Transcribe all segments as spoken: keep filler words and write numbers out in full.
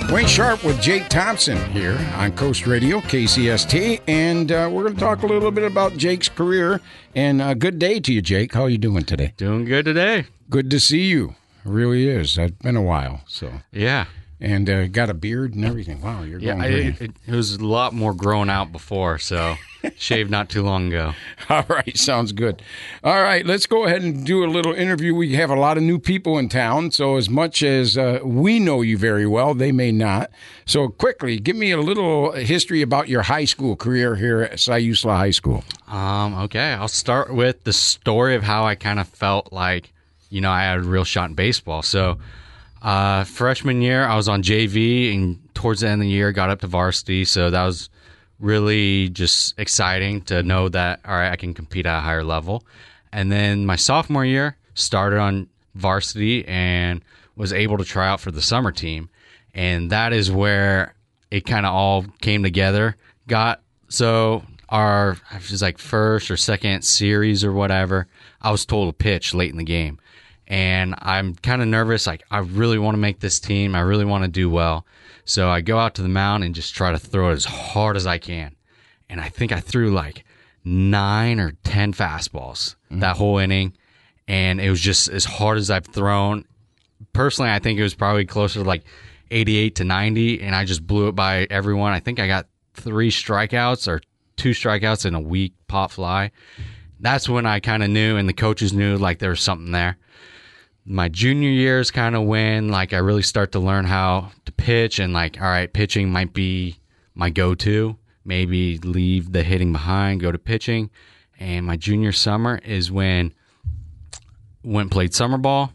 Wayne Sharp with Jake Thompson here on Coast Radio, K C S T, and uh, we're going to talk a little bit about Jake's career. And uh, good day to you, Jake. How are you doing today? Doing good today. Good to see you. It really is. It's been a while. So yeah, and uh, got a beard and everything. Wow, you're yeah. going I, green. it, it was a lot more grown out before, so shaved not too long ago. All right, sounds good. All right, let's go ahead and do a little interview. We have a lot of new people in town, so as much as uh, we know you very well, they may not. So quickly, give me a little history about your high school career here at Siuslaw High School. Um, okay, I'll start with the story of how I kind of felt like, you know, I had a real shot in baseball. So uh, freshman year, I was on J V, and towards the end of the year, got up to varsity, so that was really just exciting to know that, all right, I can compete at a higher level. And then my sophomore year, started on varsity and was able to try out for the summer team. And that is where it kind of all came together. Got so our, it was like first or second series or whatever, I was told to pitch late in the game. And I'm kind of nervous. Like, I really want to make this team. I really want to do well. So I go out to the mound and just try to throw it as hard as I can. And I think I threw like nine or ten fastballs mm-hmm. that whole inning. And it was just as hard as I've thrown. Personally, I think it was probably closer to like eighty-eight to ninety. And I just blew it by everyone. I think I got three strikeouts or two strikeouts in a weak pop fly. That's when I kind of knew, and the coaches knew, like there was something there. My junior year is kind of when like I really start to learn how to pitch, and like, all right, pitching might be my go-to. Maybe leave the hitting behind, go to pitching. And my junior summer is when went and played summer ball.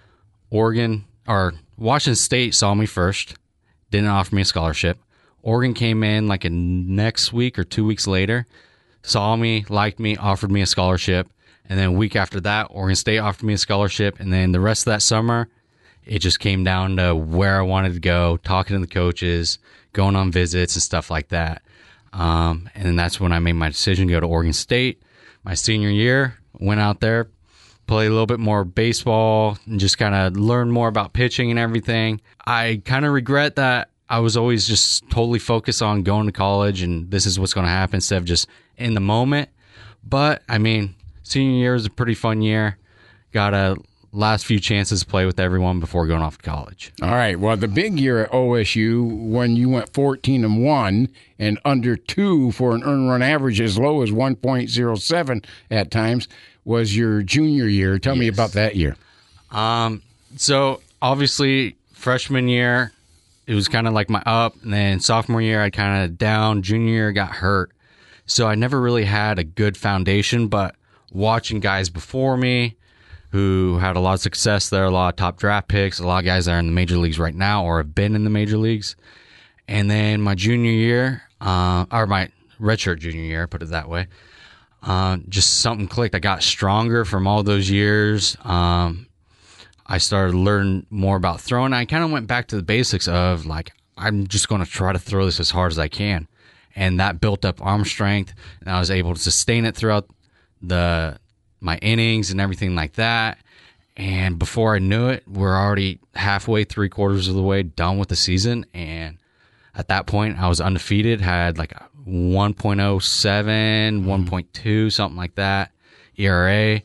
Oregon or Washington State saw me first, didn't offer me a scholarship. Oregon came in like a next week or two weeks later, saw me, liked me, offered me a scholarship. And then a week after that, Oregon State offered me a scholarship. And then the rest of that summer, it just came down to where I wanted to go, talking to the coaches, going on visits and stuff like that. Um, and then that's when I made my decision to go to Oregon State. My senior year, went out there, played a little bit more baseball, and just kind of learned more about pitching and everything. I kind of regret that I was always just totally focused on going to college and this is what's going to happen instead of just in the moment. But, I mean, senior year was a pretty fun year. Got a last few chances to play with everyone before going off to college. All right. Well, the big year at O S U when you went fourteen and one and under two for an earned run average as low as one point oh seven at times was your junior year. Tell yes. me about that year. Um. So obviously freshman year, it was kind of like my up, and then sophomore year I kind of down. Junior year got hurt, so I never really had a good foundation. But watching guys before me who had a lot of success there, a lot of top draft picks, a lot of guys that are in the major leagues right now or have been in the major leagues. And then my junior year, uh, or my redshirt junior year, put it that way, uh, just something clicked. I got stronger from all those years. Um, I started to learn more about throwing. I kind of went back to the basics of, like, I'm just going to try to throw this as hard as I can. And that built up arm strength, and I was able to sustain it throughout the my innings and everything like that. And before I knew it, we're already halfway, three quarters of the way done with the season. And at that point, I was undefeated, had like a one point oh seven, one point two, something like that, E R A.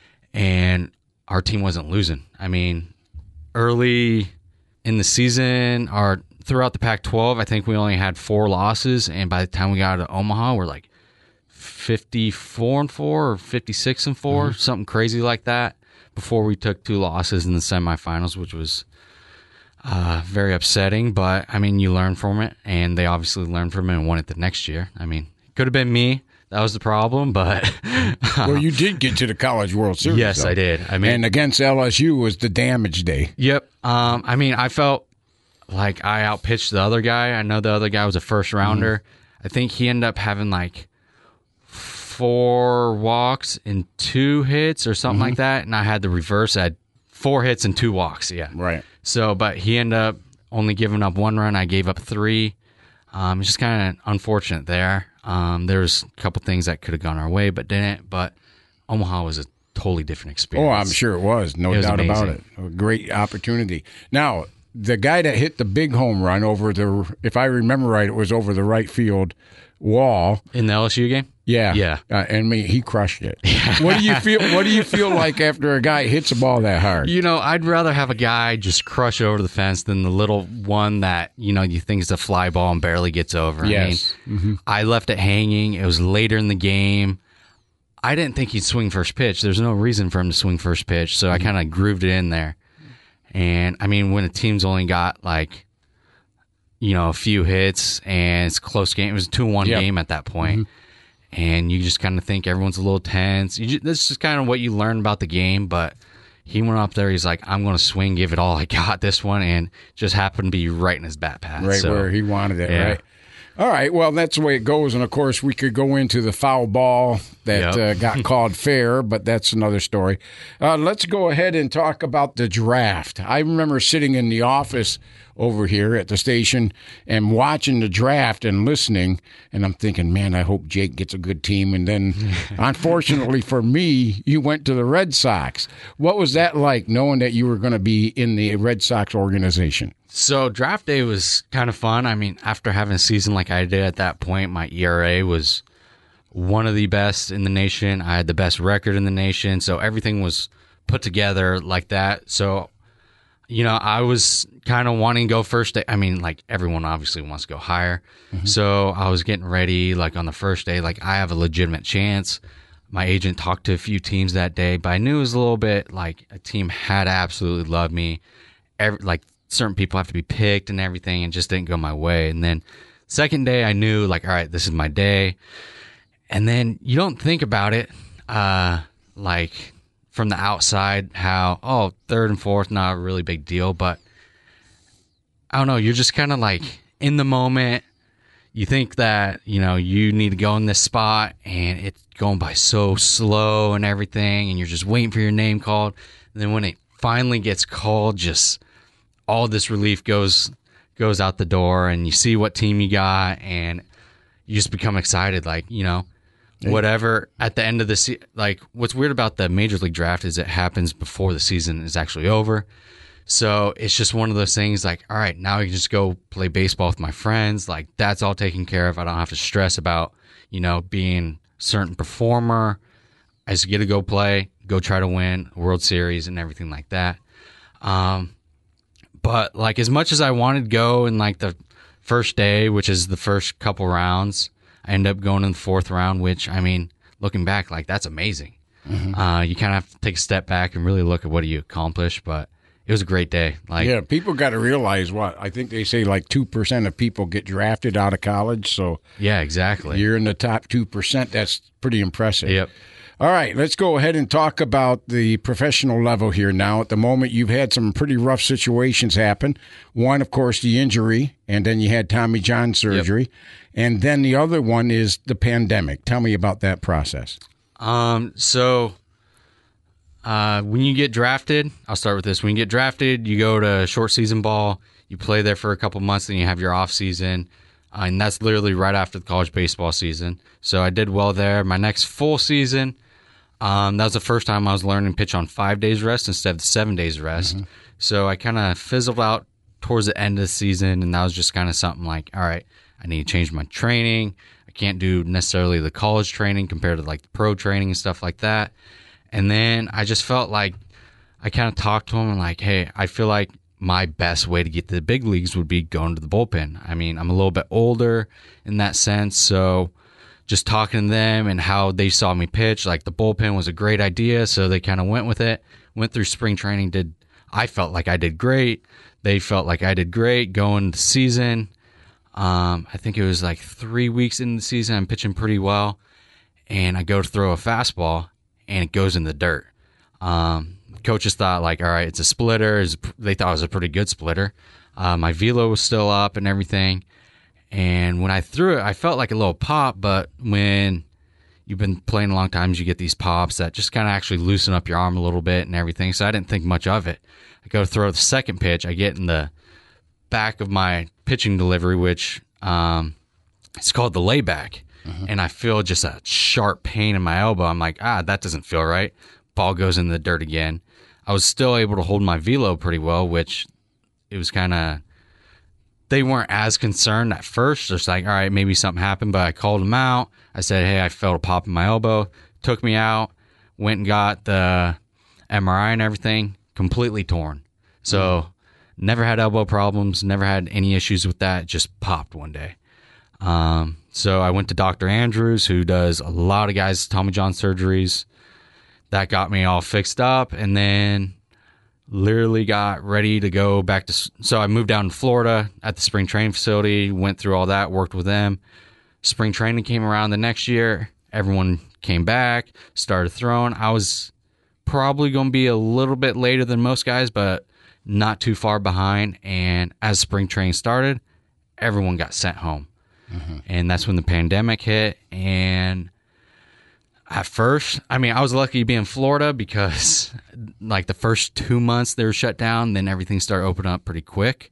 And our team wasn't losing. I mean, early in the season, or throughout the Pac twelve, I think we only had four losses. And by the time we got to Omaha, we're like fifty-four and four or fifty-six and four, mm-hmm. something crazy like that, before we took two losses in the semifinals, which was uh, very upsetting. But, I mean, you learn from it, and they obviously learned from it and won it the next year. I mean, it could have been me. That was the problem, but... well, you did get to the College World Series. Yes, though. I did. I mean, and against L S U was the damage day. Yep. Um, I mean, I felt like I outpitched the other guy. I know the other guy was a first-rounder. Mm-hmm. I think he ended up having, like, four walks and two hits or something mm-hmm. like that, and I had the reverse. I had four hits and two walks, yeah. Right. So, but he ended up only giving up one run. I gave up three. Um, it's just kind of unfortunate there. Um, there's a couple things that could have gone our way, but didn't. But Omaha was a totally different experience. Oh, I'm sure it was. No it was doubt amazing. about it. A great opportunity. Now, the guy that hit the big home run over the, if I remember right, it was over the right field wall in the L S U game. Yeah, yeah, uh, and me, he crushed it. What do you feel? What do you feel like after a guy hits a ball that hard? You know, I'd rather have a guy just crush over the fence than the little one that you know you think is a fly ball and barely gets over. Yes, I mean, mm-hmm. I left it hanging. It was later in the game. I didn't think he'd swing first pitch. There's no reason for him to swing first pitch, so I kind of grooved it in there. And I mean, when a team's only got like, you know, a few hits and it's a close game, it was a two one yep. game at that point. Mm-hmm. And you just kind of think everyone's a little tense. You just, this is kind of what you learn about the game. But he went up there. He's like, I'm going to swing, give it all I got this one. And just happened to be right in his bat path. Right so, where he wanted it, yeah. right? All right. Well, that's the way it goes. And, of course, we could go into the foul ball that yep. uh, got called fair, but that's another story. Uh, let's go ahead and talk about the draft. I remember sitting in the office over here at the station and watching the draft and listening, and I'm thinking, man, I hope Jake gets a good team. And then, unfortunately for me, you went to the Red Sox. What was that like, knowing that you were going to be in the Red Sox organization? So draft day was kind of fun. I mean, after having a season like I did at that point, my E R A was one of the best in the nation. I had the best record in the nation. So everything was put together like that. So, you know, I was kind of wanting to go first day. I mean, like everyone obviously wants to go higher. Mm-hmm. So I was getting ready like on the first day, like I have a legitimate chance. My agent talked to a few teams that day, but I knew it was a little bit like a team had absolutely loved me. Every, like, certain people have to be picked and everything, and just didn't go my way. And then second day I knew like, all right, this is my day. And then you don't think about it uh like from the outside how, oh, third and fourth, not a really big deal, but I don't know, you're just kind of like in the moment. You think that, you know, you need to go in this spot and it's going by so slow and everything, and you're just waiting for your name called. And then when it finally gets called, just all this relief goes goes out the door, and you see what team you got, and you just become excited. Like, you know, whatever at the end of the season. Like, what's weird about the Major League Draft is it happens before the season is actually over. So it's just one of those things like, all right, now I can just go play baseball with my friends. Like, that's all taken care of. I don't have to stress about, you know, being a certain performer. I just get to go play, go try to win a World Series and everything like that. Um, But, like, as much as I wanted to go in, like, the first day, which is the first couple rounds, I ended up going in the fourth round, which, I mean, looking back, like, that's amazing. Mm-hmm. Uh, you kind of have to take a step back and really look at what you accomplished, but it was a great day. Like, yeah, people got to realize what, I think they say like two percent of people get drafted out of college, so yeah, exactly. You're in the top two percent. That's pretty impressive. Yep. All right, let's go ahead and talk about the professional level here now. At the moment, you've had some pretty rough situations happen. One, of course, the injury, and then you had Tommy John surgery. Yep. And then the other one is the pandemic. Tell me about that process. Um. So uh, when you get drafted, I'll start with this. When you get drafted, you go to short season ball. You play there for a couple months, then you have your off season. Uh, and that's literally right after the college baseball season. So I did well there. My next full season, Um, that was the first time I was learning to pitch on five days rest instead of seven days rest. Mm-hmm. So I kind of fizzled out towards the end of the season, and that was just kind of something like, all right, I need to change my training. I can't do necessarily the college training compared to like the pro training and stuff like that. And then I just felt like I kind of talked to him and like, hey, I feel like my best way to get to the big leagues would be going to the bullpen. I mean, I'm a little bit older in that sense, so just talking to them and how they saw me pitch, like the bullpen was a great idea, so they kind of went with it. Went through spring training, did I felt like I did great. They felt like I did great going the season. Um, I think it was like three weeks into the season, I'm pitching pretty well, and I go to throw a fastball, and it goes in the dirt. Um, coaches thought like, all right, it's a splitter. They thought it was a pretty good splitter. Uh, my velo was still up and everything. And when I threw it, I felt like a little pop, but when you've been playing a long time, you get these pops that just kind of actually loosen up your arm a little bit and everything. So I didn't think much of it. I go to throw the second pitch. I get in the back of my pitching delivery, which um, it's called the layback. Uh-huh. And I feel just a sharp pain in my elbow. I'm like, ah, that doesn't feel right. Ball goes in the dirt again. I was still able to hold my velo pretty well, which it was kind of, they weren't as concerned at first. Just like, all right, maybe something happened, but I called them out. I said, hey, I felt a pop in my elbow. Took me out, went and got the M R I and everything, completely torn. So mm-hmm. never had elbow problems, never had any issues with that, just popped one day. Um, so I went to Doctor Andrews, who does a lot of guys' Tommy John surgeries. That got me all fixed up, and then literally got ready to go back to. So I moved down to Florida at the spring training facility, went through all that, worked with them. Spring training came around the next year. Everyone came back, started throwing. I was probably going to be a little bit later than most guys, but not too far behind. And as spring training started, everyone got sent home. Mm-hmm. And that's when the pandemic hit. And at first, I mean, I was lucky to be in Florida because like the first two months they were shut down, then everything started opening up pretty quick.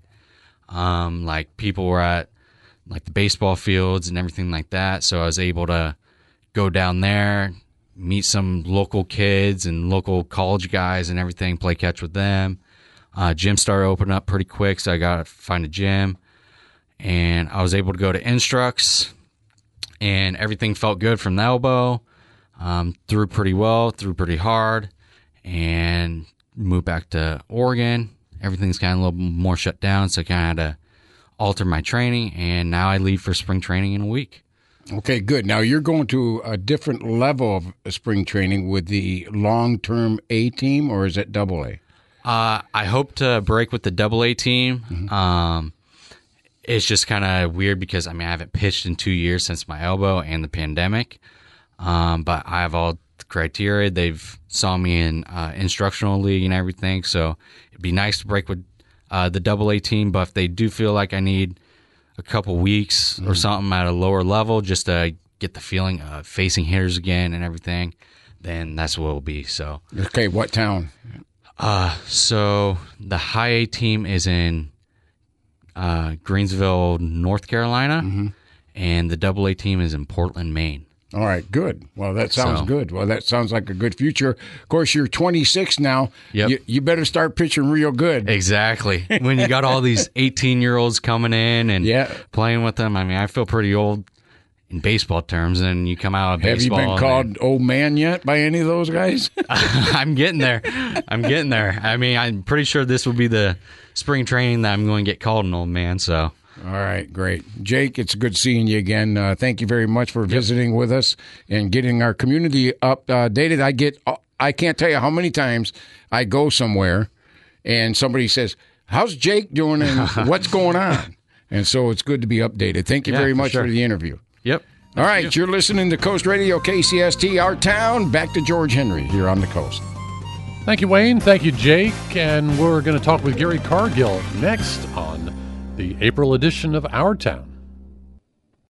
Um, like people were at like the baseball fields and everything like that. So I was able to go down there, meet some local kids and local college guys and everything, play catch with them. Uh, gym started opening up pretty quick, so I got to find a gym. And I was able to go to Instructs, and everything felt good from the elbow. Um, threw pretty well, threw pretty hard, and moved back to Oregon. Everything's kind of a little more shut down, so I kind of had to alter my training, and now I leave for spring training in a week. Okay, good. Now you're going to a different level of spring training with the long-term A team, or is it double A? Uh, I hope to break with the double A team. Mm-hmm. Um, it's just kind of weird because, I mean, I haven't pitched in two years since my elbow and the pandemic. Um, but I have all the criteria. They've saw me in uh, instructional league and everything. So it'd be nice to break with uh, the double A team. But if they do feel like I need a couple weeks mm-hmm. or something at a lower level just to get the feeling of facing hitters again and everything, then that's what it'll be. So okay, what town? Uh, so the high A team is in uh, Greensville, North Carolina, mm-hmm. and the double A team is in Portland, Maine. All right, good. Well, that sounds So- good. Well, that sounds like a good future. Of course, you're twenty-six now. Yep. You, you better start pitching real good. Exactly. When you got all these eighteen-year-olds coming in and Yeah. playing with them, I mean, I feel pretty old in baseball terms, and you come out of Have you baseball. been and- called old man yet by any of those guys? I'm getting there. I'm getting there. I mean, I'm pretty sure this will be the spring training that I'm going to get called an old man, so. All right, great. Jake, it's good seeing you again. Uh, thank you very much for visiting with us and getting our community updated. I get, I can't tell you how many times I go somewhere and somebody says, how's Jake doing and what's going on? And so it's good to be updated. Thank you Yeah, very for much sure. for the interview. Yep. All right, you're listening to Coast Radio, K C S T, Our Town. Back to George Henry here on the coast. Thank you, Wayne. Thank you, Jake. And we're going to talk with Gary Cargill next on the April edition of Our Town.